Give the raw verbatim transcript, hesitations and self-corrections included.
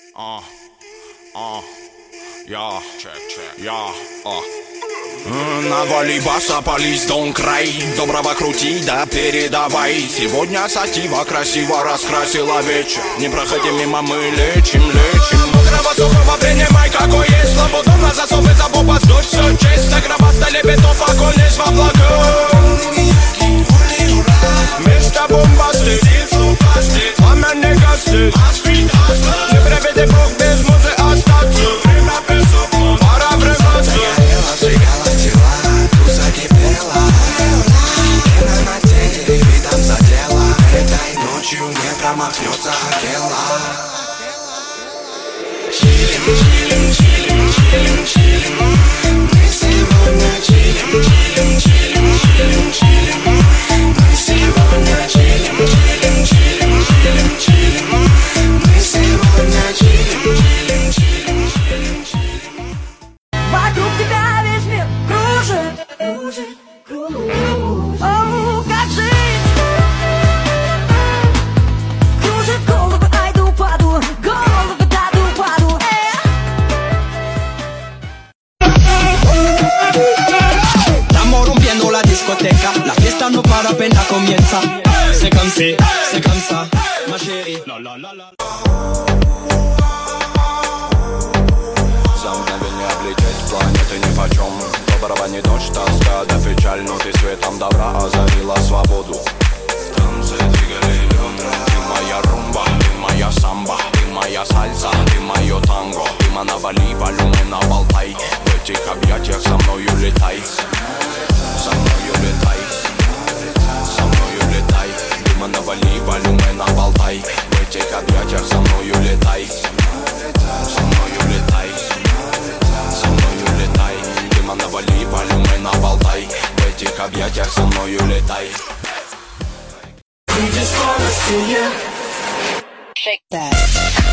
А, а, я, я, а. Навали баса, полись, дон край. Доброго крути, да передавай. Сегодня сатива красиво раскрасила вечер. Не проходи мимо, мы лечим, лечим. Мудрого сухого принимай, какой есть. Слободом засовы забыл постуть. Все честь, заграба стали битов, окунись в облака. Мечта бомба стыдит, флупастит. Пламя не гастит, аспид, аспид. Не приведи Бог без музы остаться. Время без окна, пора врываться. Сжигала тела, туса кипела. Пена на теле, видом задела. Этой ночью не промахнется Акела. Чилим, чилим, чилим, чилим, чилим. Мы сегодня чилим, чилим, чилим, чилим, чилим. Мы сегодня чилим, чилим, чилим, чилим, чилим. Мы сегодня чилим, чилим, чилим, чилим, чилим. Вокруг тебя весь мир кружит, кружит, кружит. Оу, как жить? Кружит головы, айду, паду, головы, даду, паду. Estamos rompiendo la discoteca, la fiesta no para apenas comienza. C'est comme si, c'est comme ça, ma chérie. La la la la. За мгновение облететь планеты нипочем. Доброго не дождь, тоска да печаль. Но ты светом добра озарила свободу. В танце двигали бедра. Ты моя румба, ты моя самба. Ты моя сальса, ты мое танго. Ты навали, волюмена, болтай. В этих объятиях со мною летай. Со мною летай. Со мною летай. Ты навали, волюмена, болтай. В этих объятиях со мною летай. Со мною летай. Со мною летай, дыма навали, волюмена, болтай. В этих объятиях со мною летай. Видишь скорости, Shake that.